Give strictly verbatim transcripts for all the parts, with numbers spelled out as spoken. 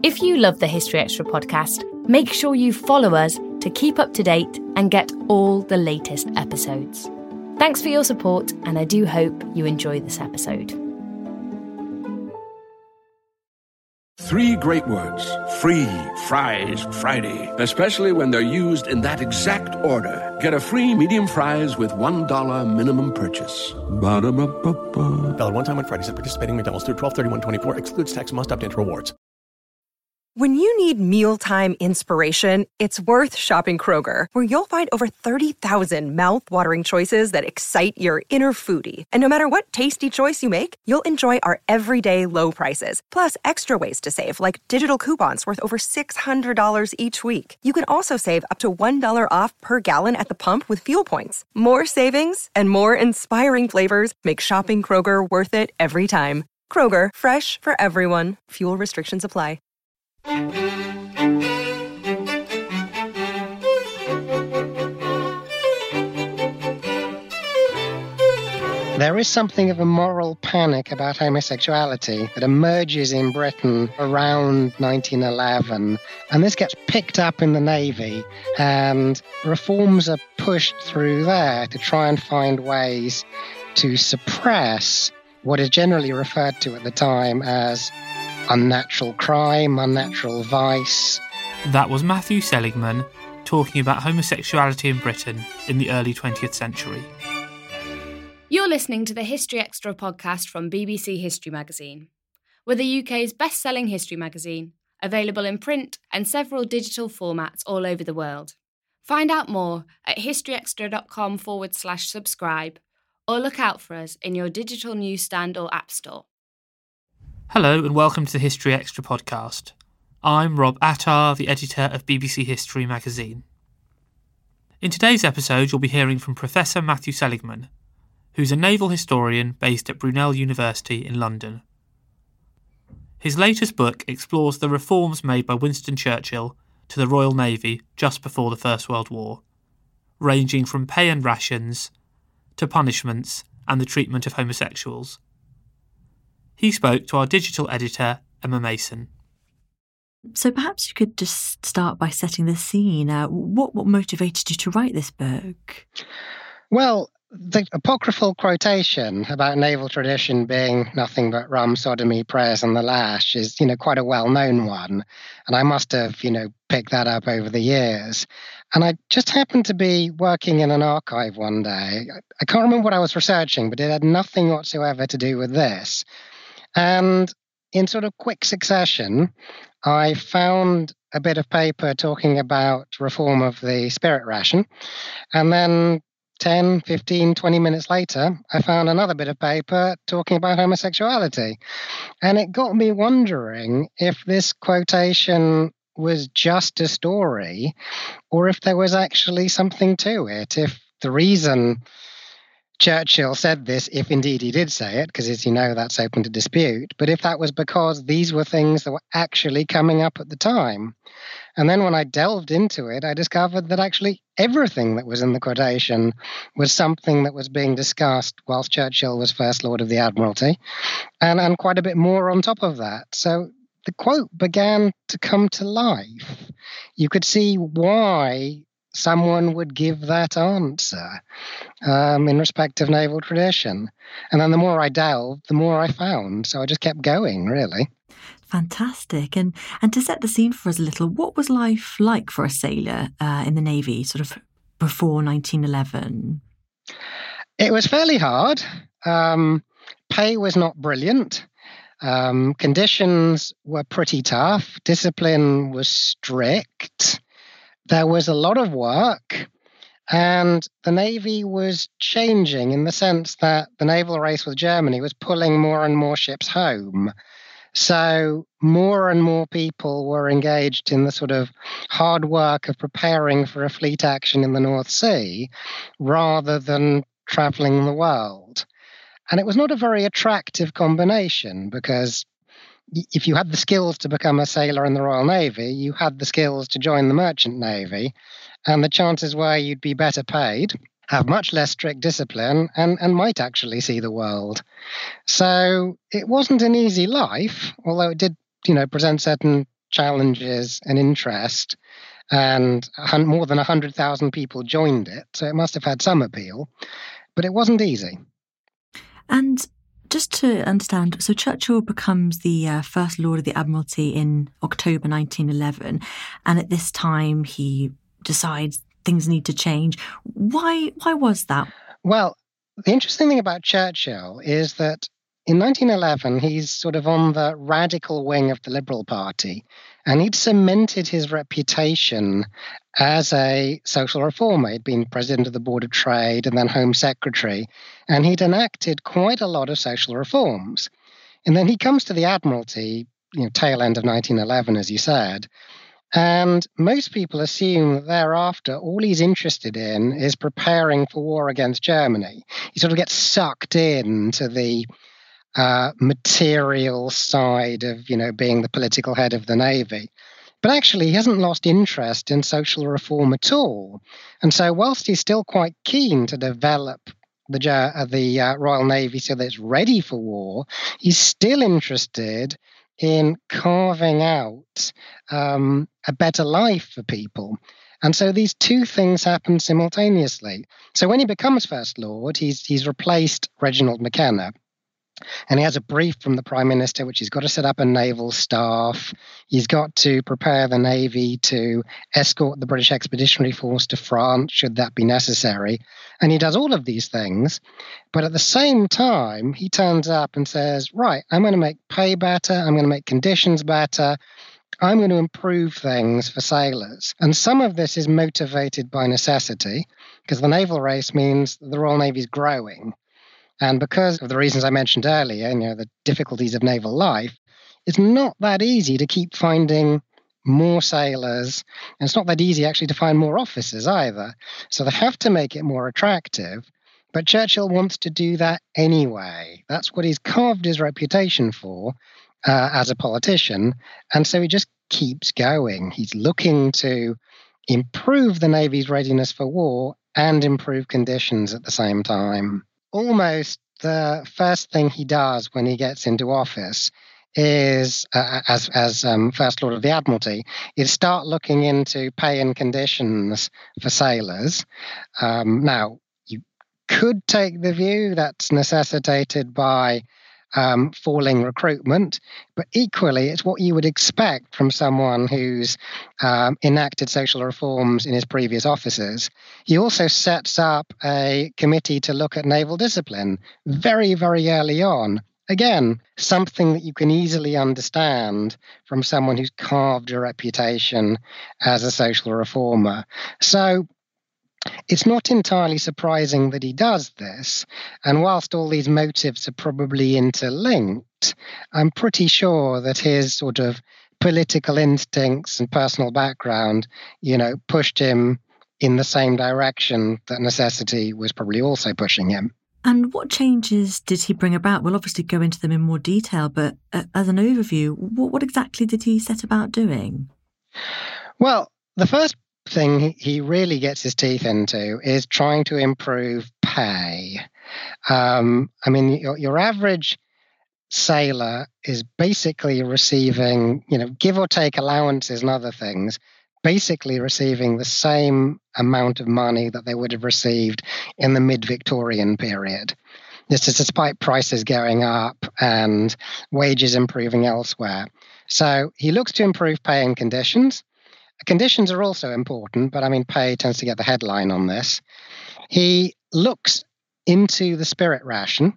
If you love the History Extra podcast, make sure you follow us to keep up to date and get all the latest episodes. Thanks for your support, and I do hope you enjoy this episode. Three great words. Free Fries Friday. Especially when they're used in that exact order. Get a free medium fries with one dollar minimum purchase. Ba-da-ba-ba-ba. Valid one time on Fridays at participating McDonald's through twelve thirty-one twenty-four. Excludes tax. Must opt into rewards. When you need mealtime inspiration, it's worth shopping Kroger, where you'll find over thirty thousand mouth-watering choices that excite your inner foodie. And no matter what tasty choice you make, you'll enjoy our everyday low prices, plus extra ways to save, like digital coupons worth over six hundred dollars each week. You can also save up to one dollar off per gallon at the pump with fuel points. More savings and more inspiring flavors make shopping Kroger worth it every time. Kroger, fresh for everyone. Fuel restrictions apply. There is something of a moral panic about homosexuality that emerges in Britain around nineteen eleven, and this gets picked up in the Navy, and reforms are pushed through there to try and find ways to suppress what is generally referred to at the time as unnatural crime, unnatural vice. That was Matthew Seligman talking about homosexuality in Britain in the early twentieth century. You're listening to the History Extra podcast from B B C History Magazine. We're the U K's best-selling history magazine, available in print and several digital formats all over the world. Find out more at historyextra.com forward slash subscribe, or look out for us in your digital newsstand or app store. Hello and welcome to the History Extra podcast. I'm Rob Attar, the editor of B B C History Magazine. In today's episode, you'll be hearing from Professor Matthew Seligman, who's a naval historian based at Brunel University in London. His latest book explores the reforms made by Winston Churchill to the Royal Navy just before the First World War, ranging from pay and rations to punishments and the treatment of homosexuals. He spoke to our digital editor, Emma Mason. So perhaps you could just start by setting the scene. Uh, what, what motivated you to write this book? Well, the apocryphal quotation about naval tradition being nothing but rum, sodomy, prayers, and the lash is, you know, quite a well-known one. And I must have, you know, picked that up over the years. And I just happened to be working in an archive one day. I can't remember what I was researching, but it had nothing whatsoever to do with this. And in sort of quick succession, I found a bit of paper talking about reform of the spirit ration. And then ten, fifteen, twenty minutes later, I found another bit of paper talking about homosexuality. And it got me wondering if this quotation was just a story or if there was actually something to it. If the reason Churchill said this, if indeed he did say it, because as you know, that's open to dispute, but if that was because these were things that were actually coming up at the time. And then when I delved into it, I discovered that actually everything that was in the quotation was something that was being discussed whilst Churchill was First Lord of the Admiralty, and, and quite a bit more on top of that. So the quote began to come to life. You could see why someone would give that answer um, in respect of naval tradition. And then the more I delved, the more I found. So I just kept going, really. Fantastic. And and to set the scene for us a little, what was life like for a sailor uh, in the Navy sort of before nineteen eleven? It was fairly hard. Um, pay was not brilliant. Um, conditions were pretty tough. Discipline was strict. There was a lot of work, and the Navy was changing in the sense that the naval race with Germany was pulling more and more ships home. So more and more people were engaged in the sort of hard work of preparing for a fleet action in the North Sea rather than traveling the world. And it was not a very attractive combination because if you had the skills to become a sailor in the Royal Navy, you had the skills to join the Merchant Navy, and the chances were you'd be better paid, have much less strict discipline, and, and might actually see the world. So it wasn't an easy life, although it did, you know, present certain challenges and interest, and more than one hundred thousand people joined it, so it must have had some appeal, but it wasn't easy. And just to understand, so Churchill becomes the uh, First Lord of the Admiralty in October nineteen eleven, and at this time he decides things need to change. Why, why was that? Well, the interesting thing about Churchill is that in nineteen eleven, he's sort of on the radical wing of the Liberal Party, and he'd cemented his reputation as a social reformer. He'd been president of the Board of Trade and then Home Secretary, and he'd enacted quite a lot of social reforms. And then he comes to the Admiralty, you know, tail end of nineteen eleven, as you said, and most people assume that thereafter all he's interested in is preparing for war against Germany. He sort of gets sucked into the Uh, material side of, you know, being the political head of the Navy. But actually, he hasn't lost interest in social reform at all. And so whilst he's still quite keen to develop the, uh, the uh, Royal Navy so that it's ready for war, he's still interested in carving out um, a better life for people. And so these two things happen simultaneously. So when he becomes First Lord, he's he's replaced Reginald McKenna. And he has a brief from the Prime Minister, which he's got to set up a naval staff. He's got to prepare the Navy to escort the British Expeditionary Force to France, should that be necessary. And he does all of these things. But at the same time, he turns up and says, right, I'm going to make pay better. I'm going to make conditions better. I'm going to improve things for sailors. And some of this is motivated by necessity, because the naval race means the Royal Navy is growing. And because of the reasons I mentioned earlier, you know, the difficulties of naval life, it's not that easy to keep finding more sailors. And it's not that easy actually to find more officers either. So they have to make it more attractive. But Churchill wants to do that anyway. That's what he's carved his reputation for uh, as a politician. And so he just keeps going. He's looking to improve the Navy's readiness for war and improve conditions at the same time. Almost the first thing he does when he gets into office is, uh, as as um, First Lord of the Admiralty, is start looking into pay and conditions for sailors. Um, now, you could take the view that's necessitated by um, falling recruitment, but equally it's what you would expect from someone who's um, enacted social reforms in his previous offices. He also sets up a committee to look at naval discipline very, very early on. Again, something that you can easily understand from someone who's carved a reputation as a social reformer. So it's not entirely surprising that he does this. And whilst all these motives are probably interlinked, I'm pretty sure that his sort of political instincts and personal background, you know, pushed him in the same direction that necessity was probably also pushing him. And what changes did he bring about? We'll obviously go into them in more detail, but uh, as an overview, what, what exactly did he set about doing? Well, the first thing he really gets his teeth into is trying to improve pay. Um, I mean, your, your average sailor is basically receiving, you know, give or take allowances and other things, basically receiving the same amount of money that they would have received in the mid-Victorian period. This is despite prices going up and wages improving elsewhere. So he looks to improve pay and conditions. Conditions are also important, but I mean, pay tends to get the headline on this. He looks into the spirit ration.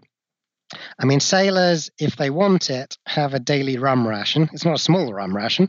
I mean, sailors, if they want it, have a daily rum ration. It's not a small rum ration.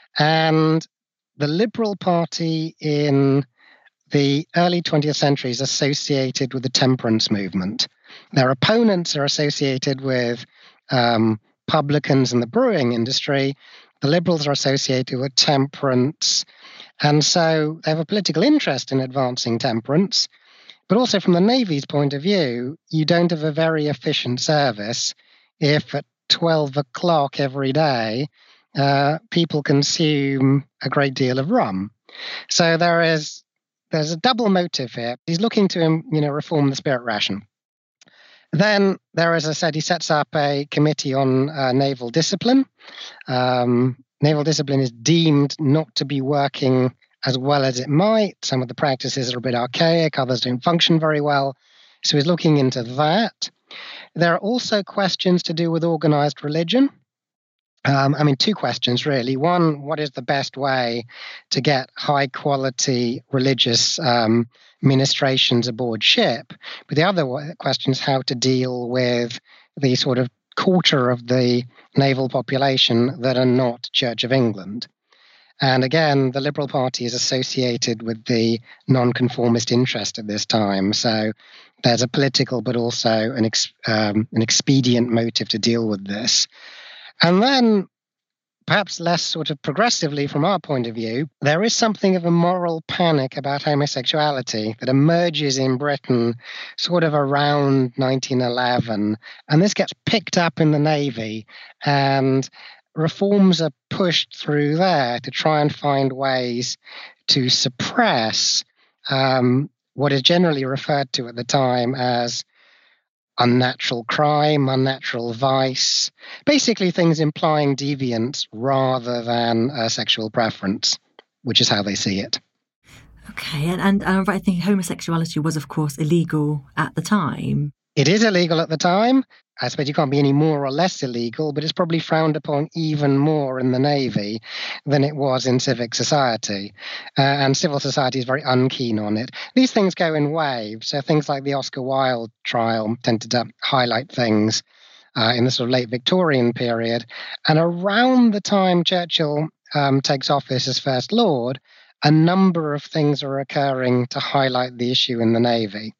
And the Liberal Party in the early twentieth century is associated with the temperance movement. Their opponents are associated with um, publicans in the brewing industry. The Liberals are associated with temperance, and so they have a political interest in advancing temperance. But also from the Navy's point of view, you don't have a very efficient service if at twelve o'clock every day, uh, people consume a great deal of rum. So there is there's a double motive here. He's looking to you know reform the spirit ration. Then there, as I said, he sets up a committee on uh, naval discipline. Um, naval discipline is deemed not to be working as well as it might. Some of the practices are a bit archaic, others don't function very well. So he's looking into that. There are also questions to do with organized religion. Um, I mean, two questions, really. One, what is the best way to get high-quality religious um, ministrations aboard ship? But the other question is how to deal with the sort of quarter of the naval population that are not Church of England. And again, the Liberal Party is associated with the nonconformist interest at this time. So there's a political but also an, ex, um, an expedient motive to deal with this. And then, perhaps less sort of progressively from our point of view, there is something of a moral panic about homosexuality that emerges in Britain sort of around nineteen eleven. And this gets picked up in the Navy, and reforms are pushed through there to try and find ways to suppress um, what is generally referred to at the time as unnatural crime, unnatural vice, basically things implying deviance rather than a sexual preference, which is how they see it. Okay, and, and, and I think homosexuality was, of course, illegal at the time. It is illegal at the time. I suppose you can't be any more or less illegal, but it's probably frowned upon even more in the Navy than it was in civic society. Uh, and civil society is very unkeen on it. These things go in waves. So things like the Oscar Wilde trial tended to highlight things uh, in the sort of late Victorian period. And around the time Churchill um, takes office as First Lord, a number of things are occurring to highlight the issue in the Navy.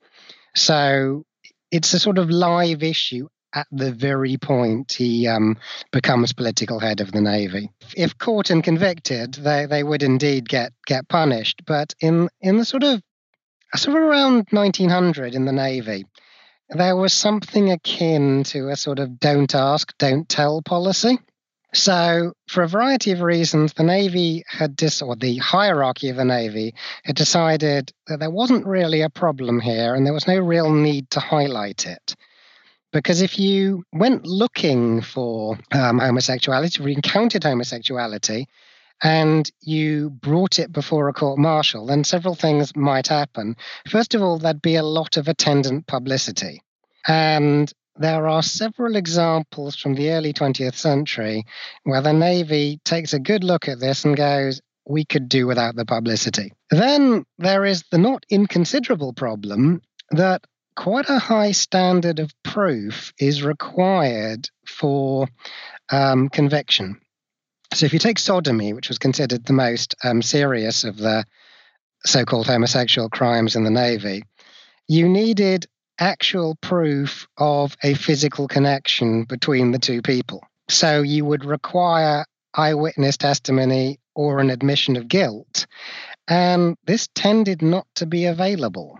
So it's a sort of live issue at the very point he um, becomes political head of the Navy. If caught and convicted, they, they would indeed get get punished. But in, in the sort of, sort of around nineteen hundred in the Navy, there was something akin to a sort of don't ask, don't tell policy. So for a variety of reasons, the Navy had, dis- or the hierarchy of the Navy had decided that there wasn't really a problem here and there was no real need to highlight it. Because if you went looking for um, homosexuality, or you encountered homosexuality, and you brought it before a court-martial, then several things might happen. First of all, there'd be a lot of attendant publicity. And there are several examples from the early twentieth century where the Navy takes a good look at this and goes, we could do without the publicity. Then there is the not inconsiderable problem that quite a high standard of proof is required for um, conviction. So if you take sodomy, which was considered the most um, serious of the so-called homosexual crimes in the Navy, you needed actual proof of a physical connection between the two people. So you would require eyewitness testimony or an admission of guilt, and this tended not to be available.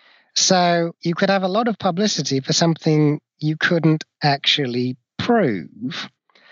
So you could have a lot of publicity for something you couldn't actually prove.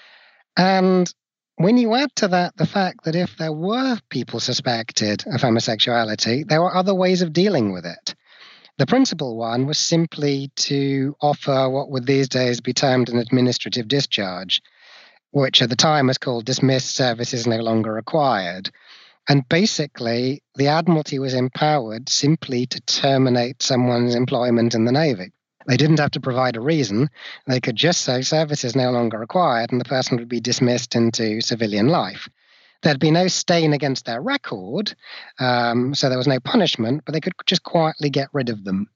And when you add to that the fact that if there were people suspected of homosexuality, there were other ways of dealing with it. The principal one was simply to offer what would these days be termed an administrative discharge, which at the time was called dismissed, services no longer required. And basically, the Admiralty was empowered simply to terminate someone's employment in the Navy. They didn't have to provide a reason. They could just say services no longer required, and the person would be dismissed into civilian life. There'd be no stain against their record, um, so there was no punishment, but they could just quietly get rid of them.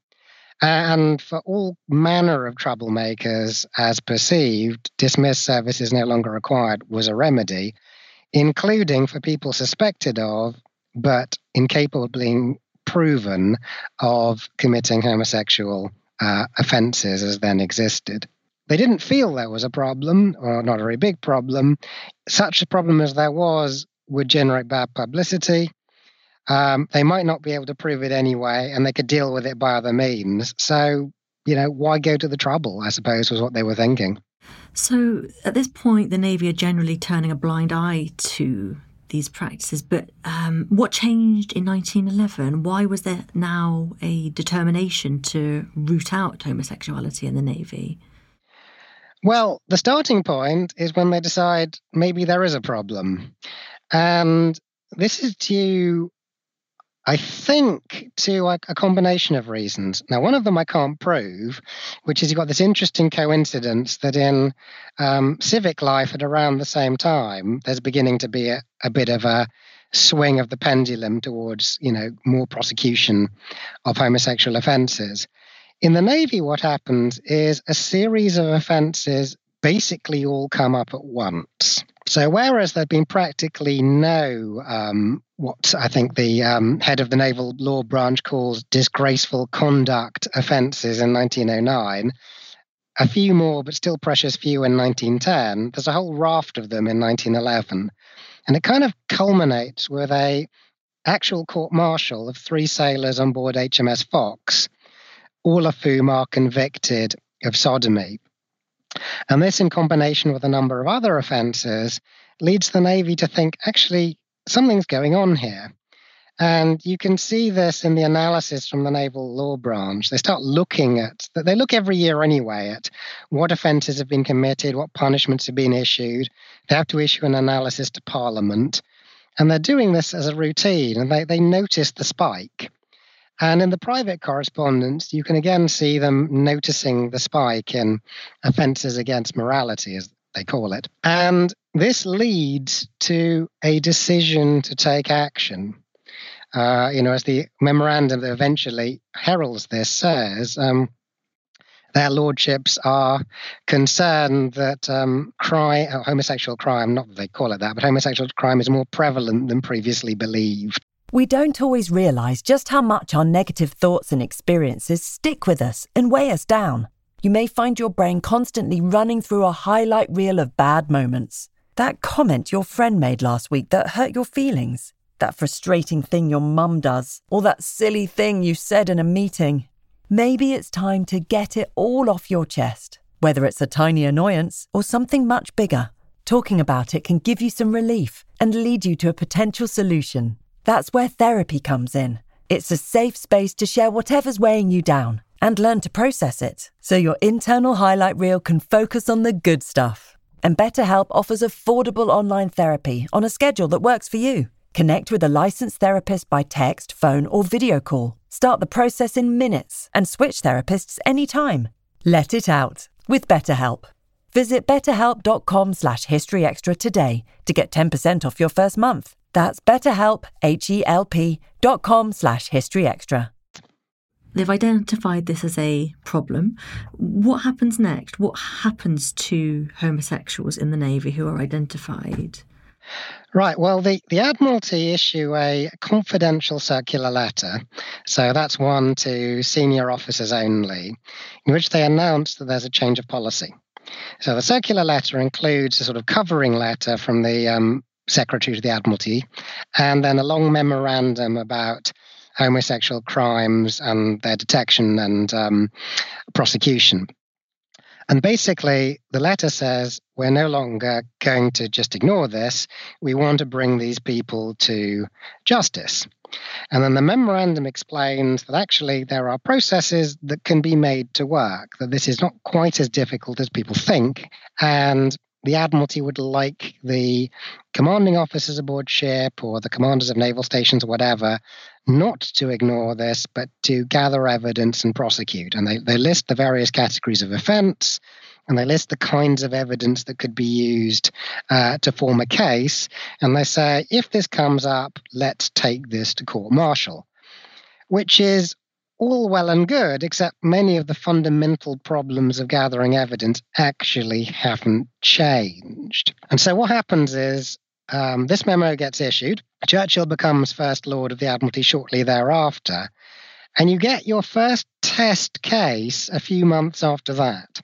And for all manner of troublemakers, as perceived, dismissed, services no longer required was a remedy, including for people suspected of, but incapable of being proven of committing homosexual uh, offences as then existed. They didn't feel there was a problem, or not a very big problem. Such a problem as there was would generate bad publicity. Um, they might not be able to prove it anyway, and they could deal with it by other means. So, you know, why go to the trouble, I suppose, was what they were thinking. So at this point, the Navy are generally turning a blind eye to these practices. But um, what changed in nineteen eleven? Why was there now a determination to root out homosexuality in the Navy? Well, the starting point is when they decide maybe there is a problem. And this is due, I think, to a, a combination of reasons. Now, one of them I can't prove, which is you've got this interesting coincidence that in um, civic life at around the same time, there's beginning to be a, a bit of a swing of the pendulum towards, you know, more prosecution of homosexual offences. In the Navy, what happens is a series of offences basically all come up at once. So whereas there'd been practically no, um, what I think the um, head of the Naval Law Branch calls disgraceful conduct offences in nineteen oh nine, a few more, but still precious few in nineteen ten, there's a whole raft of them in nineteen eleven. And it kind of culminates with a actual court-martial of three sailors on board H M S Fox, all of whom are convicted of sodomy. And this, in combination with a number of other offences, leads the Navy to think, actually, something's going on here. And you can see this in the analysis from the Naval Law Branch. They start looking at, they look every year anyway, at what offences have been committed, what punishments have been issued. They have to issue an analysis to Parliament. And they're doing this as a routine, and they, they notice the spike. And in the private correspondence, you can again see them noticing the spike in offences against morality, as they call it. And this leads to a decision to take action. Uh, you know, as the memorandum that eventually heralds this says, um, their lordships are concerned that um, crime, uh, homosexual crime, not that they call it that, but homosexual crime is more prevalent than previously believed. We don't always realise just how much our negative thoughts and experiences stick with us and weigh us down. You may find your brain constantly running through a highlight reel of bad moments. That comment your friend made last week that hurt your feelings. That frustrating thing your mum does. Or that silly thing you said in a meeting. Maybe it's time to get it all off your chest. Whether it's a tiny annoyance or something much bigger. Talking about it can give you some relief and lead you to a potential solution. That's where therapy comes in. It's a safe space to share whatever's weighing you down and learn to process it, so your internal highlight reel can focus on the good stuff. And BetterHelp offers affordable online therapy on a schedule that works for you. Connect with a licensed therapist by text, phone, or video call. Start the process in minutes and switch therapists anytime. Let it out with BetterHelp. Visit betterhelp.com slash historyextra today to get ten percent off your first month. That's betterhelp, H-E-L-P dot com slash historyextra. They've identified this as a problem. What happens next? What happens to homosexuals in the Navy who are identified? Right. Well, the, the Admiralty issue a confidential circular letter. So that's one to senior officers only, in which they announce that there's a change of policy. So the circular letter includes a sort of covering letter from the um, Secretary to the Admiralty, and then a long memorandum about homosexual crimes and their detection and um, prosecution. And basically, the letter says, we're no longer going to just ignore this. We want to bring these people to justice. And then the memorandum explains that actually there are processes that can be made to work, that this is not quite as difficult as people think. And the Admiralty would like the commanding officers aboard ship or the commanders of naval stations or whatever not to ignore this, but to gather evidence and prosecute. And they, they list the various categories of offence, and they list the kinds of evidence that could be used uh, to form a case. And they say, if this comes up, let's take this to court-martial, which is all well and good, except many of the fundamental problems of gathering evidence actually haven't changed. And so what happens is um, this memo gets issued. Churchill becomes First Lord of the Admiralty shortly thereafter, and you get your first test case a few months after that.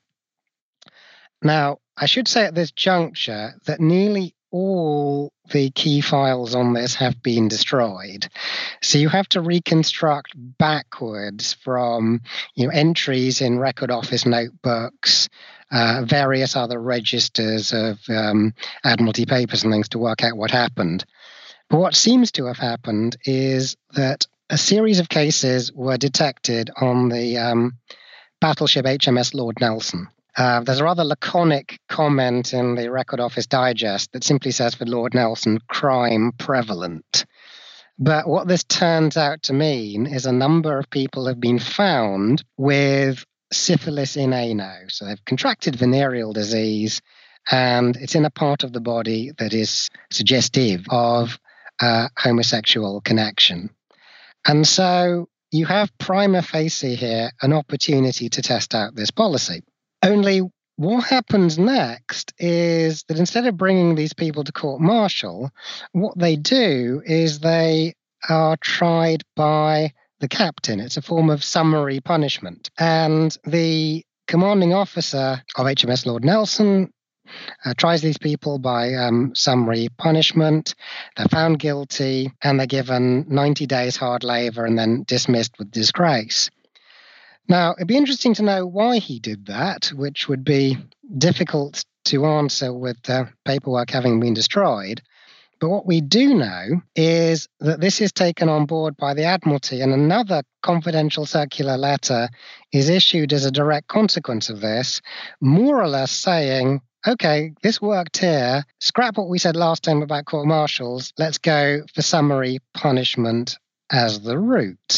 Now, I should say at this juncture that nearly all the key files on this have been destroyed. So you have to reconstruct backwards from you know, entries in record office notebooks, uh, various other registers of um, Admiralty papers and things to work out what happened. But what seems to have happened is that a series of cases were detected on the um, battleship H M S Lord Nelson. Uh, there's a rather laconic comment in the Record Office Digest that simply says for Lord Nelson, crime prevalent. But what this turns out to mean is a number of people have been found with syphilis in ano. So they've contracted venereal disease, and it's in a part of the body that is suggestive of a homosexual connection. And so you have prima facie here an opportunity to test out this policy. Only what happens next is that instead of bringing these people to court-martial, what they do is they are tried by the captain. It's a form of summary punishment. And the commanding officer of H M S Lord Nelson uh, tries these people by um, summary punishment. They're found guilty and they're given ninety days hard labour and then dismissed with disgrace. Now, it'd be interesting to know why he did that, which would be difficult to answer with the paperwork having been destroyed. But what we do know is that this is taken on board by the Admiralty, and another confidential circular letter is issued as a direct consequence of this, more or less saying, okay, this worked here, scrap what we said last time about court-martials, let's go for summary punishment as the route.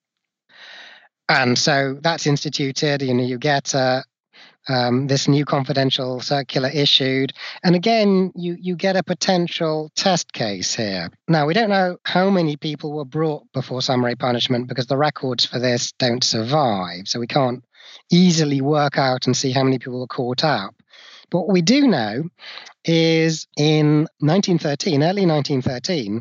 And so that's instituted, you know, you get uh, um, this new confidential circular issued. And again, you, you get a potential test case here. Now, we don't know how many people were brought before summary punishment because the records for this don't survive. So we can't easily work out and see how many people were caught up. But what we do know is in nineteen thirteen, early nineteen thirteen,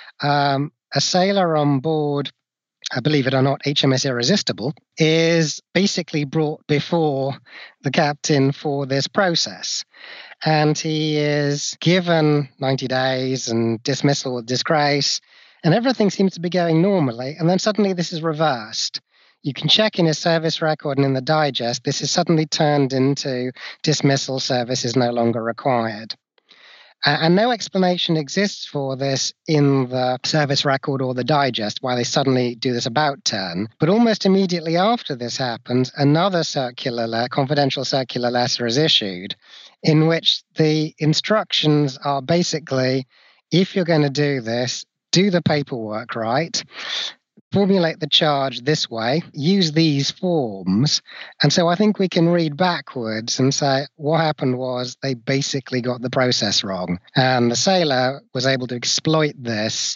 um, a sailor on board, I believe it or not, H M S Irresistible, is basically brought before the captain for this process. And he is given ninety days and dismissal with disgrace, and everything seems to be going normally. And then suddenly this is reversed. You can check in his service record and in the digest, this is suddenly turned into dismissal, service is no longer required. Uh, and no explanation exists for this in the service record or the digest, why they suddenly do this about turn. But almost immediately after this happens, another circular le- confidential circular letter is issued in which the instructions are basically, if you're going to do this, do the paperwork right, formulate the charge this way, use these forms. And so I think we can read backwards and say what happened was they basically got the process wrong. And the sailor was able to exploit this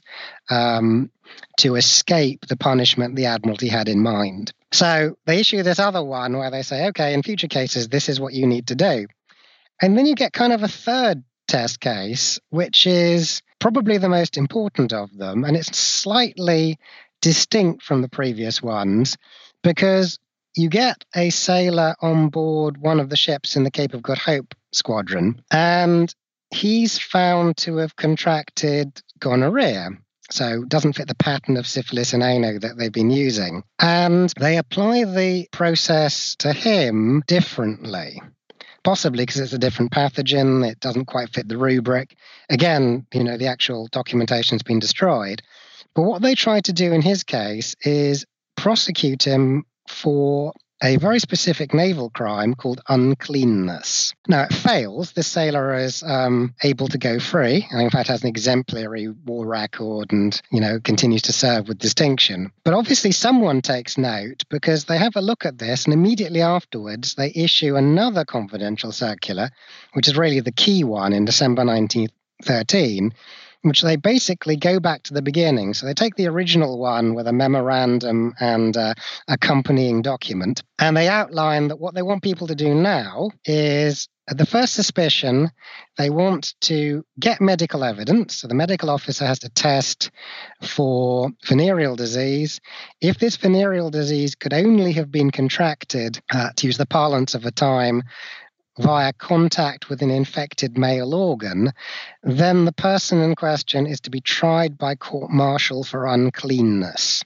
um, to escape the punishment the Admiralty had in mind. So they issue this other one where they say, okay, in future cases, this is what you need to do. And then you get kind of a third test case, which is probably the most important of them. And it's slightly distinct from the previous ones because you get a sailor on board one of the ships in the Cape of Good Hope squadron, and he's found to have contracted gonorrhea. So doesn't fit the pattern of syphilis in ano that they've been using. And they apply the process to him differently, possibly because it's a different pathogen. It doesn't quite fit the rubric. Again, you know, the actual documentation's been destroyed. But what they tried to do in his case is prosecute him for a very specific naval crime called uncleanness. Now, it fails. This sailor is um, able to go free, and in fact has an exemplary war record and, you know, continues to serve with distinction. But obviously someone takes note because they have a look at this, and immediately afterwards they issue another confidential circular, which is really the key one in December nineteen thirteen, which they basically go back to the beginning. So they take the original one with a memorandum and uh, accompanying document, and they outline that what they want people to do now is, at the first suspicion, they want to get medical evidence. So the medical officer has to test for venereal disease. If this venereal disease could only have been contracted, uh, to use the parlance of the time, via contact with an infected male organ, then the person in question is to be tried by court-martial for uncleanness.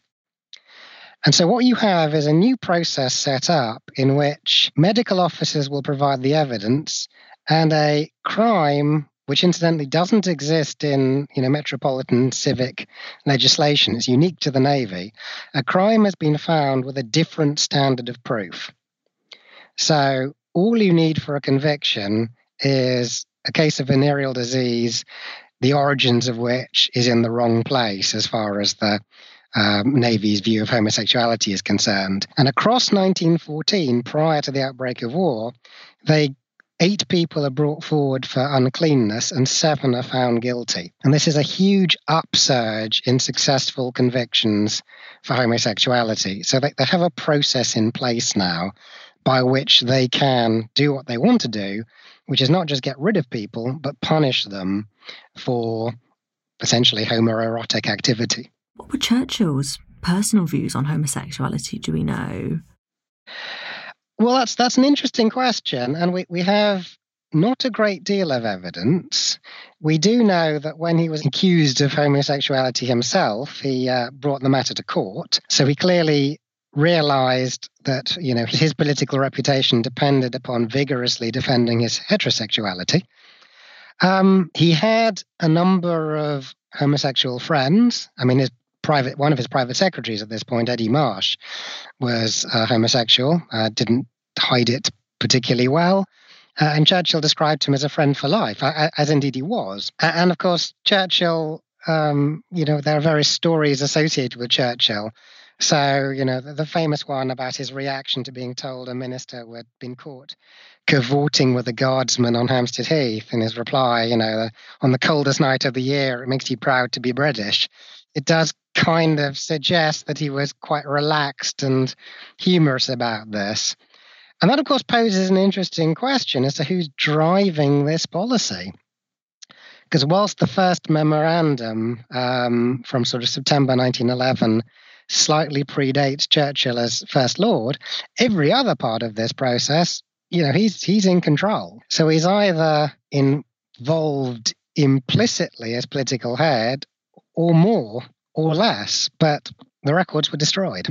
And so what you have is a new process set up in which medical officers will provide the evidence, and a crime, which incidentally doesn't exist in, you know, metropolitan civic legislation, it's unique to the Navy, a crime has been found with a different standard of proof. So all you need for a conviction is a case of venereal disease, the origins of which is in the wrong place as far as the um, Navy's view of homosexuality is concerned. And across nineteen fourteen, prior to the outbreak of war, they eight people are brought forward for uncleanness and seven are found guilty. And this is a huge upsurge in successful convictions for homosexuality. So they, they have a process in place now by which they can do what they want to do, which is not just get rid of people, but punish them for essentially homoerotic activity. What were Churchill's personal views on homosexuality, do we know? Well, that's that's an interesting question, and we, we have not a great deal of evidence. We do know that when he was accused of homosexuality himself, he uh, brought the matter to court. So he clearly realized that, you know, his political reputation depended upon vigorously defending his heterosexuality. Um, he had a number of homosexual friends. I mean, his private one of his private secretaries at this point, Eddie Marsh, was uh, homosexual, uh, didn't hide it particularly well. Uh, and Churchill described him as a friend for life, uh, as indeed he was. Uh, and of course, Churchill, um, you know, there are various stories associated with Churchill. So, you know, the, the famous one about his reaction to being told a minister had been caught cavorting with a guardsman on Hampstead Heath, and his reply, you know, on the coldest night of the year, it makes you proud to be British. It does kind of suggest that he was quite relaxed and humorous about this. And that, of course, poses an interesting question as to who's driving this policy. Because whilst the first memorandum um, from sort of September nineteen eleven slightly predates Churchill as First Lord, every other part of this process, you know, he's he's in control. So he's either involved implicitly as political head or more or less, but the records were destroyed.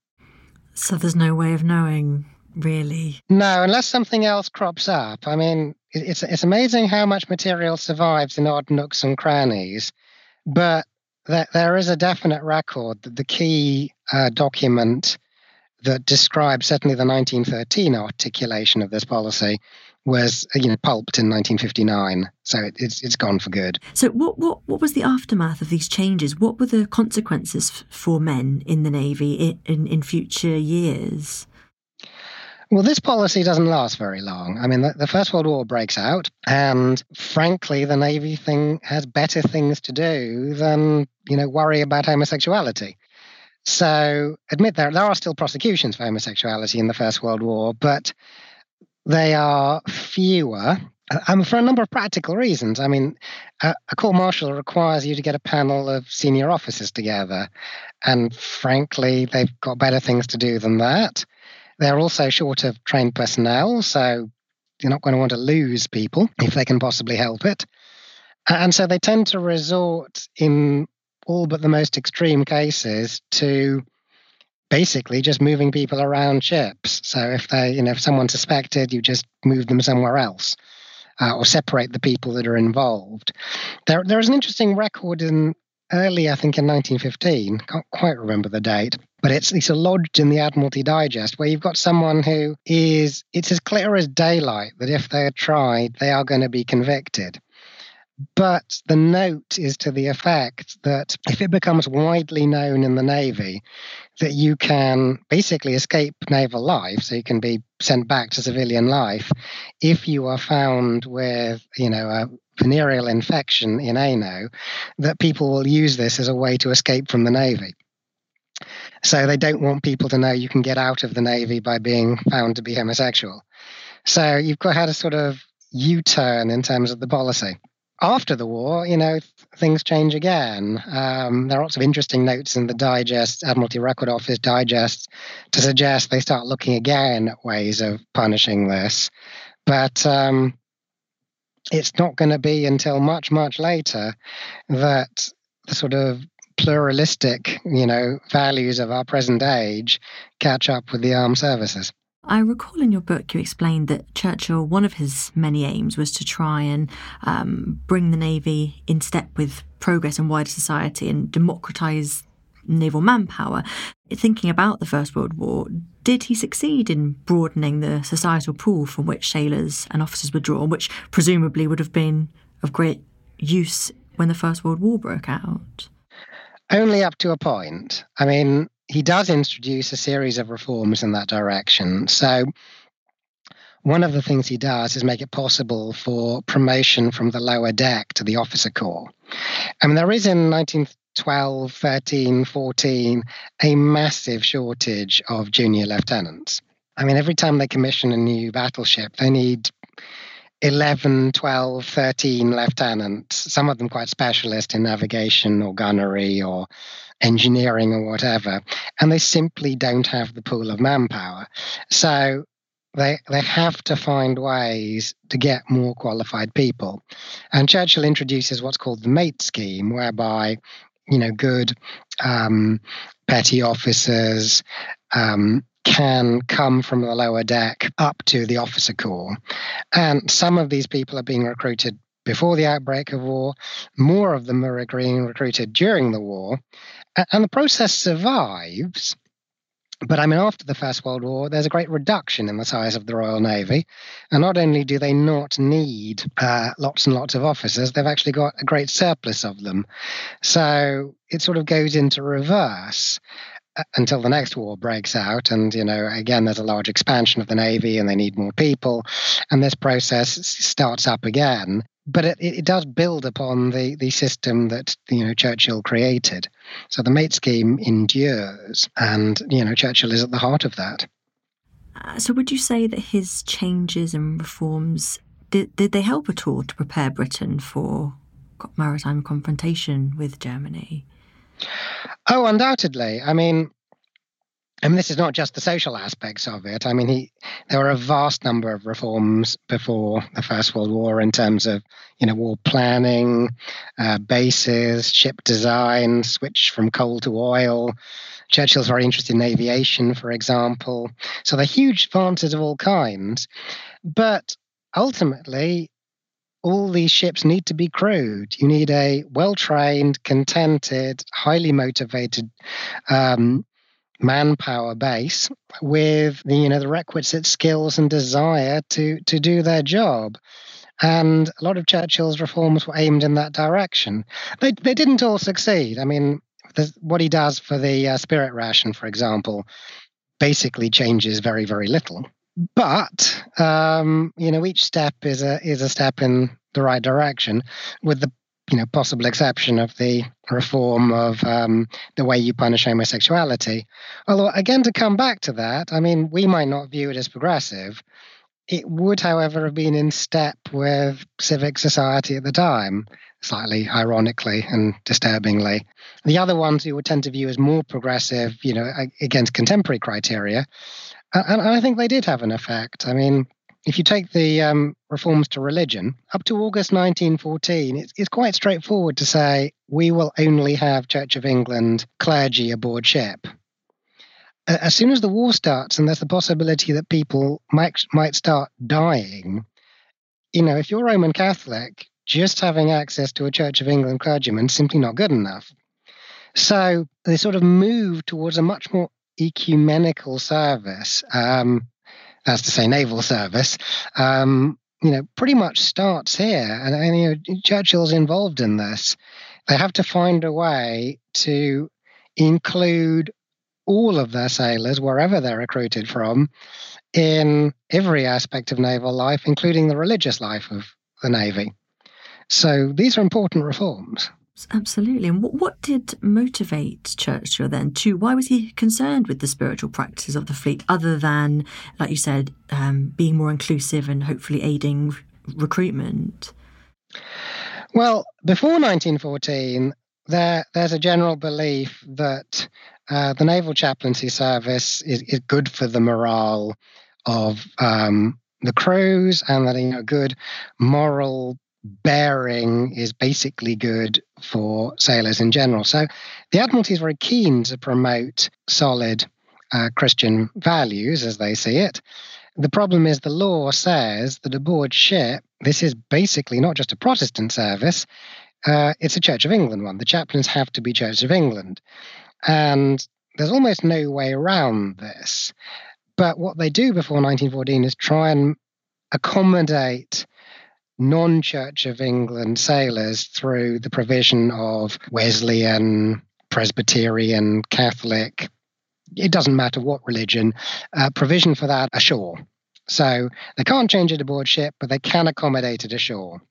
So there's no way of knowing, really? No, unless something else crops up. I mean, it's it's amazing how much material survives in odd nooks and crannies, but there, there is a definite record that the key uh, document that describes certainly the nineteen thirteen articulation of this policy was, you know, pulped in nineteen fifty-nine. So it, it's it's gone for good. So what, what, what was the aftermath of these changes? What were the consequences f- for men in the Navy in, in, in future years? Well, this policy doesn't last very long. I mean, the, the First World War breaks out, and frankly, the Navy thing has better things to do than, you know, worry about homosexuality. So, admit there there are still prosecutions for homosexuality in the First World War, but they are fewer, um, for a number of practical reasons. I mean, a, a court-martial requires you to get a panel of senior officers together, and frankly, they've got better things to do than that. They're also short of trained personnel, so you're not going to want to lose people if they can possibly help it. And so they tend to resort in all but the most extreme cases to basically just moving people around ships. So if they, you know, if someone's suspected, you just move them somewhere else, uh, or separate the people that are involved. There, there is an interesting record in early, I think, in nineteen fifteen. Can't quite remember the date, but it's it's lodged in the Admiralty Digest, where you've got someone who is, it's as clear as daylight that if they are tried, they are going to be convicted. But the note is to the effect that if it becomes widely known in the Navy that you can basically escape naval life, so you can be sent back to civilian life, if you are found with, you know, a venereal infection in ano, that people will use this as a way to escape from the Navy. So they don't want people to know you can get out of the Navy by being found to be homosexual. So you've got had a sort of U-turn in terms of the policy. After the war, you know, things change again. Um, there are lots of interesting notes in the digest, Admiralty Record Office digest, to suggest they start looking again at ways of punishing this. But um, it's not going to be until much, much later that the sort of pluralistic, you know, values of our present age catch up with the armed services. I recall in your book you explained that Churchill, one of his many aims was to try and um, bring the Navy in step with progress in wider society and democratise naval manpower. Thinking about the First World War, did he succeed in broadening the societal pool from which sailors and officers were drawn, which presumably would have been of great use when the First World War broke out? Only up to a point. I mean, he does introduce a series of reforms in that direction. So one of the things he does is make it possible for promotion from the lower deck to the officer corps. I mean, there is in nineteen twelve, thirteen, fourteen a massive shortage of junior lieutenants. I mean, every time they commission a new battleship, they need eleven, twelve, thirteen lieutenants, some of them quite specialist in navigation or gunnery or engineering or whatever, and they simply don't have the pool of manpower. So they they have to find ways to get more qualified people. And Churchill introduces what's called the mate scheme, whereby, you know, good um, petty officers um, can come from the lower deck up to the officer corps. And some of these people are being recruited before the outbreak of war. More of them are being recruited during the war. And the process survives. But I mean, after the First World War, there's a great reduction in the size of the Royal Navy. And not only do they not need uh, lots and lots of officers, they've actually got a great surplus of them. So it sort of goes into reverse uh, until the next war breaks out. And, you know, again, there's a large expansion of the Navy and they need more people. And this process starts up again. But it, it does build upon the, the system that, you know, Churchill created. So the mate scheme endures, and, you know, Churchill is at the heart of that. Uh, so would you say that his changes and reforms, did, did they help at all to prepare Britain for maritime confrontation with Germany? Oh, undoubtedly. I mean, I mean, this is not just the social aspects of it. I mean, he there were a vast number of reforms before the First World War in terms of, you know, war planning, uh, bases, ship design, switch from coal to oil. Churchill's very interested in aviation, for example. So they're huge advances of all kinds. But ultimately, all these ships need to be crewed. You need a well-trained, contented, highly motivated um manpower base with the, you know, the requisite skills and desire to to do their job. And a lot of Churchill's reforms were aimed in that direction. They they didn't all succeed. I mean, what he does for the uh, spirit ration, for example, basically changes very, very little. But um, you know, each step is a is a step in the right direction, with the, you know, possible exception of the reform of um, the way you punish homosexuality. Although, again, to come back to that, I mean, we might not view it as progressive. It would, however, have been in step with civic society at the time, slightly ironically and disturbingly. The other ones you would tend to view as more progressive, you know, against contemporary criteria. And I think they did have an effect. I mean, if you take the um, reforms to religion, up to August nineteen fourteen, it's, it's quite straightforward to say we will only have Church of England clergy aboard ship. As soon as the war starts and there's the possibility that people might might start dying, you know, if you're Roman Catholic, just having access to a Church of England clergyman is simply not good enough. So they sort of move towards a much more ecumenical service. Um, that's to say naval service, um, you know, pretty much starts here. And, and you know, Churchill's involved in this. They have to find a way to include all of their sailors, wherever they're recruited from, in every aspect of naval life, including the religious life of the Navy. So these are important reforms. Absolutely. And what, what did motivate Churchill then to, why was he concerned with the spiritual practices of the fleet, other than, like you said, um, being more inclusive and hopefully aiding recruitment? Well, before nineteen fourteen, there there's a general belief that uh, the Naval Chaplaincy Service is, is good for the morale of um, the crews, and that, you know, good moral bearing is basically good for sailors in general. So the Admiralty is very keen to promote solid uh, Christian values as they see it. The problem is the law says that aboard ship, this is basically not just a Protestant service, uh, it's a Church of England one. The chaplains have to be Church of England. And there's almost no way around this. But what they do before nineteen fourteen is try and accommodate non-Church of England sailors through the provision of Wesleyan, Presbyterian, Catholic, it doesn't matter what religion, uh, provision for that ashore. So they can't change it aboard ship, but they can accommodate it ashore.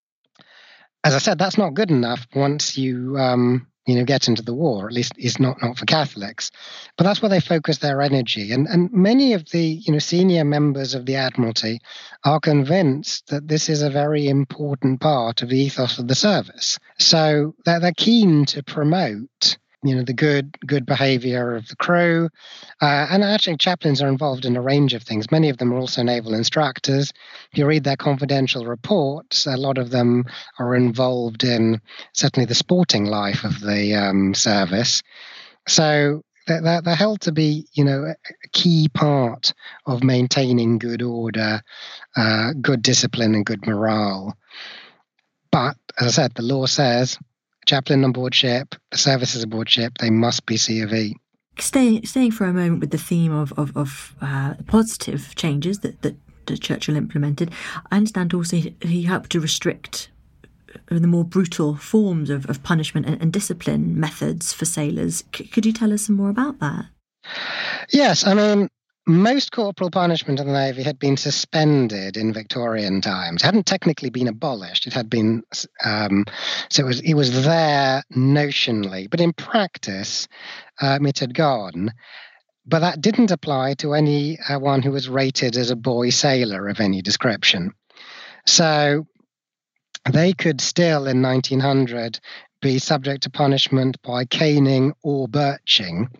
As I said, that's not good enough once you um, you know, get into the war, at least it's not, not for Catholics. But that's where they focus their energy. And, and many of the you know, senior members of the Admiralty are convinced that this is a very important part of the ethos of the service. So they're, they're keen to promote you know, the good good behavior of the crew. Uh, and actually, chaplains are involved in a range of things. Many of them are also naval instructors. If you read their confidential reports, a lot of them are involved in certainly the sporting life of the um, service. So they're, they're held to be, you know, a key part of maintaining good order, uh, good discipline, and good morale. But, as I said, the law says chaplain on board ship, the services aboard ship, they must be C of E. Staying, staying for a moment with the theme of of, of uh, positive changes that, that, that Churchill implemented, I understand also he, he helped to restrict the more brutal forms of, of punishment and, and discipline methods for sailors. C- could you tell us some more about that? Yes, I mean, most corporal punishment in the Navy had been suspended in Victorian times. It hadn't technically been abolished. It had been, um, so it was, it was there notionally, but in practice, um, it had gone. But that didn't apply to anyone who was rated as a boy sailor of any description. So they could still, in nineteen hundred, be subject to punishment by caning or birching.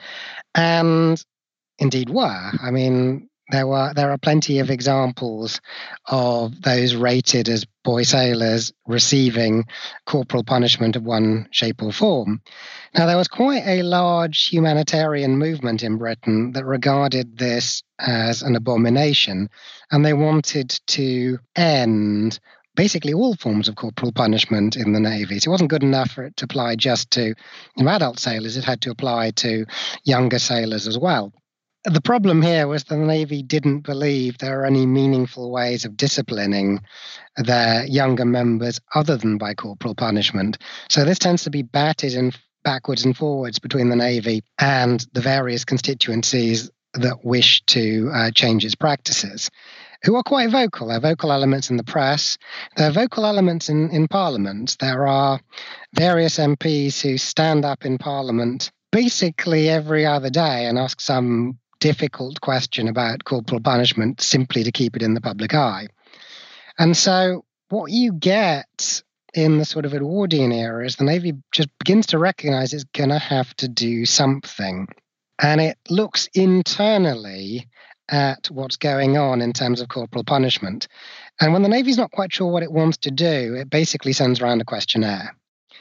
And indeed were. I mean, there were there are plenty of examples of those rated as boy sailors receiving corporal punishment of one shape or form. Now, there was quite a large humanitarian movement in Britain that regarded this as an abomination, and they wanted to end basically all forms of corporal punishment in the Navy. So it wasn't good enough for it to apply just to you know, adult sailors. It had to apply to younger sailors as well. The problem here was the Navy didn't believe there were any meaningful ways of disciplining their younger members other than by corporal punishment. So this tends to be batted in backwards and forwards between the Navy and the various constituencies that wish to uh, change its practices, who are quite vocal. There are vocal elements in the press. There are vocal elements in, in Parliament. There are various M Ps who stand up in Parliament basically every other day and ask some difficult question about corporal punishment simply to keep it in the public eye. And so what you get in the sort of Edwardian era is the Navy just begins to recognize it's going to have to do something. And it looks internally at what's going on in terms of corporal punishment. And when the Navy's not quite sure what it wants to do, it basically sends around a questionnaire.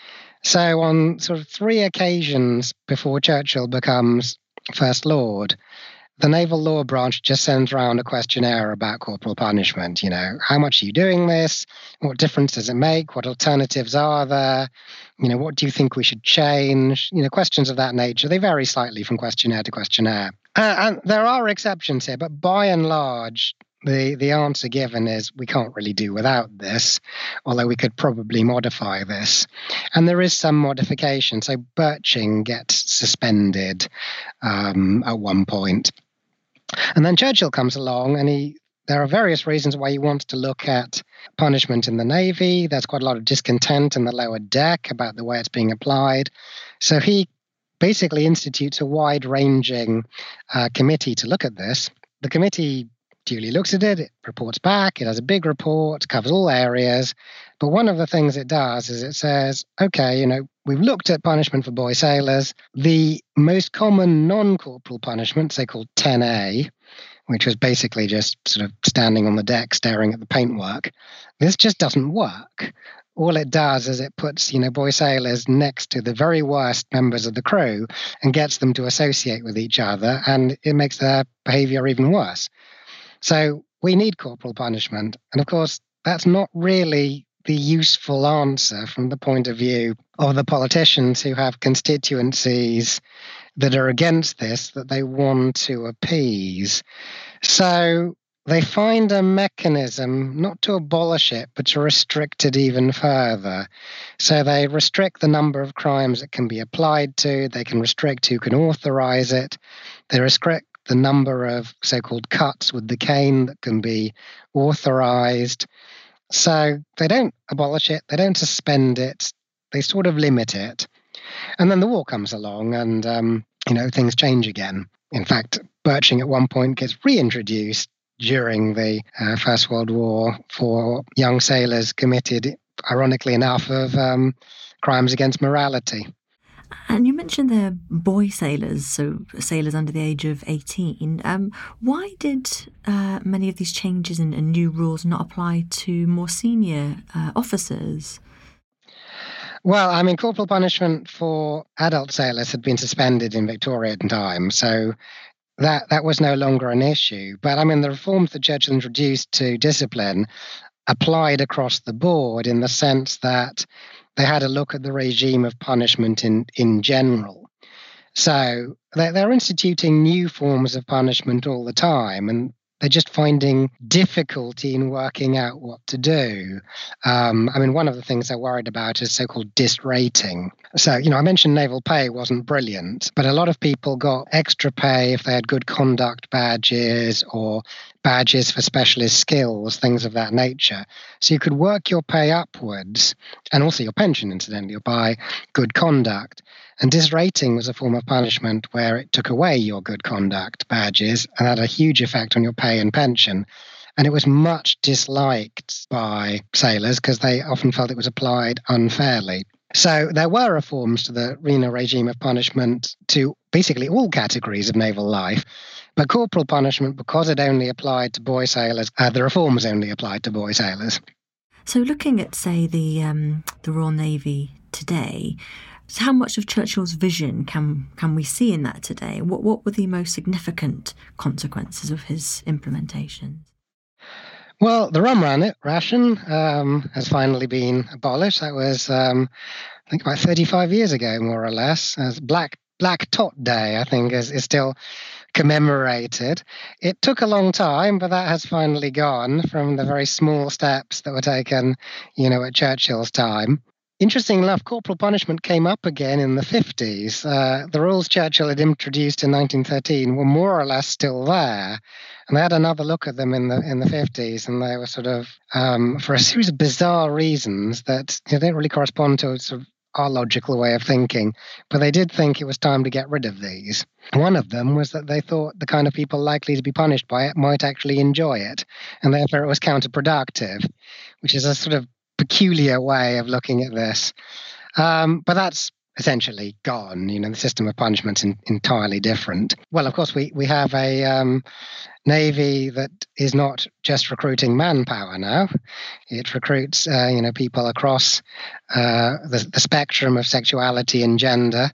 So on sort of three occasions before Churchill becomes First Lord, the Naval Law Branch just sends around a questionnaire about corporal punishment. You know, how much are you doing this? What difference does it make? What alternatives are there? You know, what do you think we should change? You know, questions of that nature. They vary slightly from questionnaire to questionnaire. Uh, and there are exceptions here, but by and large, the, the answer given is we can't really do without this, although we could probably modify this. And there is some modification. So birching gets suspended um, at one point. And then Churchill comes along and he there are various reasons why he wants to look at punishment in the Navy. There's quite a lot of discontent in the lower deck about the way it's being applied. So he basically institutes a wide-ranging uh, committee to look at this. The committee duly looks at it, it reports back, it has a big report, covers all areas. But one of the things it does is it says, okay, you know, we've looked at punishment for boy sailors. The most common non-corporal punishment, say called ten A, which was basically just sort of standing on the deck staring at the paintwork, this just doesn't work. All it does is it puts, you know, boy sailors next to the very worst members of the crew and gets them to associate with each other, and it makes their behavior even worse. So we need corporal punishment. And of course, that's not really the useful answer from the point of view of the politicians who have constituencies that are against this, that they want to appease. So they find a mechanism not to abolish it, but to restrict it even further. So they restrict the number of crimes it can be applied to. They can restrict who can authorize it. They restrict the number of so-called cuts with the cane that can be authorized. So they don't abolish it. They don't suspend it. They sort of limit it. And then the war comes along and, um, you know, things change again. In fact, birching at one point gets reintroduced during the uh, First World War for young sailors committed, ironically enough, of um, crimes against morality. And you mentioned the boy sailors, so sailors under the age of eighteen. Um, why did uh, many of these changes and, and new rules not apply to more senior uh, officers? Well, I mean, corporal punishment for adult sailors had been suspended in Victorian times, so that that was no longer an issue. But I mean, the reforms that Churchill introduced to discipline applied across the board in the sense that they had a look at the regime of punishment in, in general. So they're, they're instituting new forms of punishment all the time, and they're just finding difficulty in working out what to do. Um, I mean, one of the things they're worried about is so-called disrating. So, you know, I mentioned naval pay wasn't brilliant, but a lot of people got extra pay if they had good conduct badges or badges for specialist skills, things of that nature. So you could work your pay upwards, and also your pension, incidentally, by good conduct. And disrating was a form of punishment where it took away your good conduct badges and had a huge effect on your pay and pension. And it was much disliked by sailors because they often felt it was applied unfairly. So there were reforms to the you know, regime of punishment to basically all categories of naval life. But corporal punishment, because it only applied to boy sailors, uh, the reforms only applied to boy sailors. So looking at, say, the um, the Royal Navy today, how much of Churchill's vision can can we see in that today? What what were the most significant consequences of his implementation? Well, the rum ran ration um, has finally been abolished. That was, um, I think, about thirty-five years ago, more or less. As Black Black Tot Day, I think, is, is still commemorated. It took a long time, but that has finally gone from the very small steps that were taken, you know, at Churchill's time. Interesting enough, corporal punishment came up again in the fifties. Uh, the rules Churchill had introduced in nineteen thirteen were more or less still there. And they had another look at them in the in the fifties, and they were sort of, um, for a series of bizarre reasons that you know, didn't really correspond to sort of our logical way of thinking, but they did think it was time to get rid of these. One of them was that they thought the kind of people likely to be punished by it might actually enjoy it, and therefore it was counterproductive, which is a sort of peculiar way of looking at this. Um, but that's essentially gone. You know, the system of punishment is entirely different. Well, of course, we, we have a um, Navy that is not just recruiting manpower now. It recruits, uh, you know, people across uh, the, the spectrum of sexuality and gender.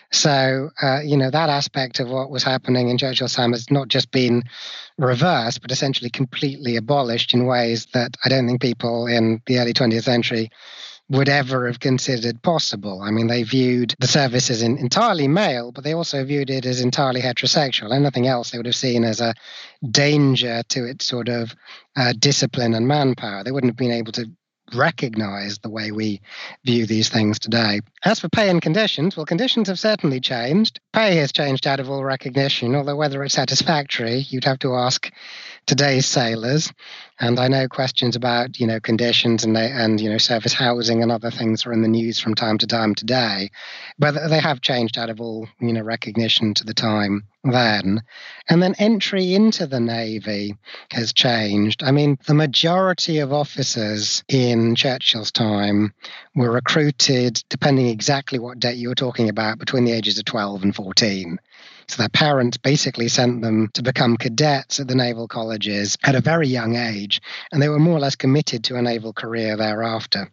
So, uh, you know, that aspect of what was happening in Churchill's time has not just been reversed, but essentially completely abolished in ways that I don't think people in the early twentieth century would ever have considered possible. I mean, they viewed the service as in, entirely male, but they also viewed it as entirely heterosexual. Anything else they would have seen as a danger to its sort of uh, discipline and manpower. They wouldn't have been able to recognize the way we view these things today. As for pay and conditions, well, conditions have certainly changed. Pay has changed out of all recognition, although whether it's satisfactory, you'd have to ask today's sailors. And I know questions about, you know, conditions and, they, and you know, service housing and other things are in the news from time to time today. But they have changed out of all, you know, recognition to the time then. And then entry into the Navy has changed. I mean, the majority of officers in Churchill's time were recruited, depending exactly what date you were talking about, between the ages of twelve and fourteen. So their parents basically sent them to become cadets at the naval colleges at a very young age, and they were more or less committed to a naval career thereafter.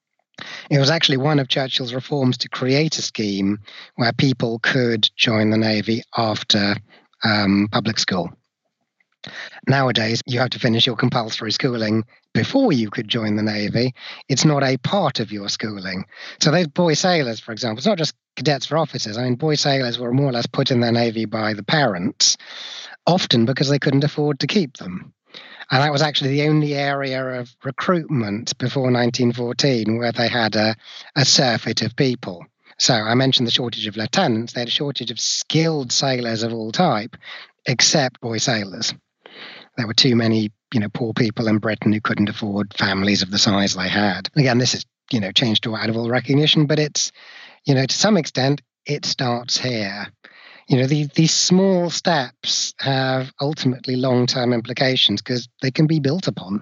It was actually one of Churchill's reforms to create a scheme where people could join the Navy after um, public school. Nowadays, you have to finish your compulsory schooling before you could join the Navy. It's not a part of your schooling. So those boy sailors, for example, it's not just cadets for officers. I mean, boy sailors were more or less put in the Navy by the parents, often because they couldn't afford to keep them. And that was actually the only area of recruitment before nineteen fourteen where they had a, a surfeit of people. So I mentioned the shortage of lieutenants. They had a shortage of skilled sailors of all type, except boy sailors. There were too many, you know, poor people in Britain who couldn't afford families of the size they had. Again, this is, you know, changed to out of all recognition, but it's, you know, to some extent, it starts here. You know, the, these small steps have ultimately long-term implications because they can be built upon.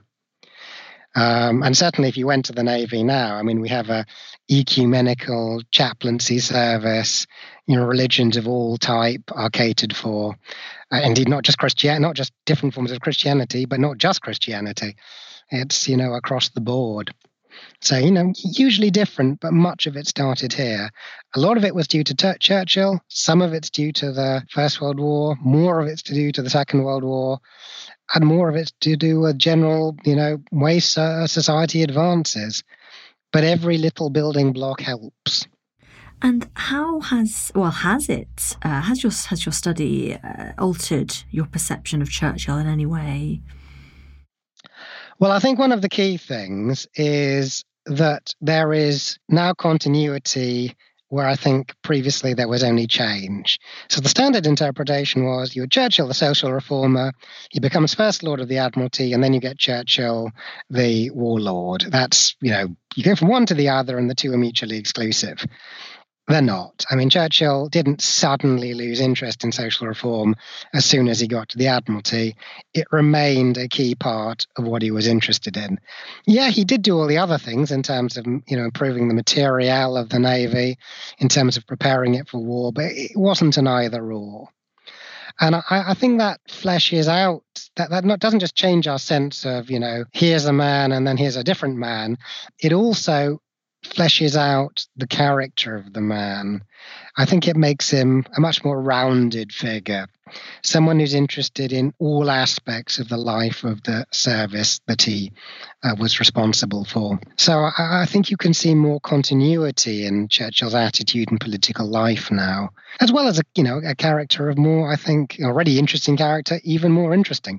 Um, and certainly if you went to the Navy now, I mean, we have a ecumenical chaplaincy service, you know, religions of all type are catered for. Uh, indeed, not just Christian, not just different forms of Christianity, but not just Christianity. It's, you know, across the board. So, you know, usually different, but much of it started here. A lot of it was due to T- Churchill. Some of it's due to the First World War. More of it's to do to the Second World War. And more of it's to do with general, you know, way uh, society advances. But every little building block helps. And how has, well, has it, uh, has your has your study uh, altered your perception of Churchill in any way? Well, I think one of the key things is that there is now continuity where I think previously there was only change. So the standard interpretation was you had Churchill, the social reformer, he becomes First Lord of the Admiralty, and then you get Churchill, the warlord. That's, you know, you go from one to the other and the two are mutually exclusive. They're not. I mean, Churchill didn't suddenly lose interest in social reform as soon as he got to the Admiralty. It remained a key part of what he was interested in. Yeah, he did do all the other things in terms of, you know, improving the materiel of the Navy, in terms of preparing it for war, but it wasn't an either-or. And I, I think that fleshes out, that, that not, doesn't just change our sense of, you know, here's a man and then here's a different man. It also fleshes out the character of the man. I think it makes him a much more rounded figure, someone who's interested in all aspects of the life of the service that he uh, was responsible for. So I, I think you can see more continuity in Churchill's attitude in political life now, as well as a, you know, a character of more, I think, already interesting character, even more interesting.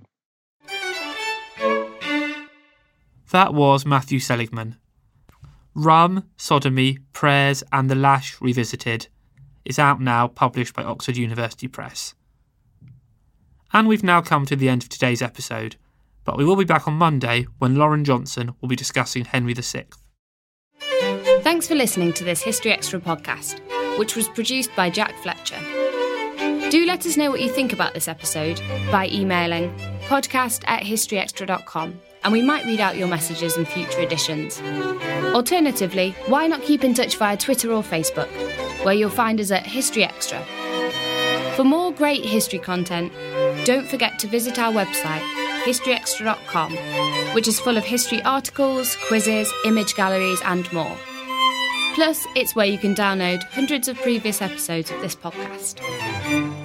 That was Matthew Seligman. Rum, Sodomy, Prayers and the Lash Revisited is out now, published by Oxford University Press. And we've now come to the end of today's episode, but we will be back on Monday when Lauren Johnson will be discussing Henry the Sixth. Thanks for listening to this History Extra podcast, which was produced by Jack Fletcher. Do let us know what you think about this episode by emailing podcast at historyextra dot com. And we might read out your messages in future editions. Alternatively, why not keep in touch via Twitter or Facebook, where you'll find us at History Extra. For more great history content, don't forget to visit our website, history extra dot com, which is full of history articles, quizzes, image galleries and more. Plus, it's where you can download hundreds of previous episodes of this podcast.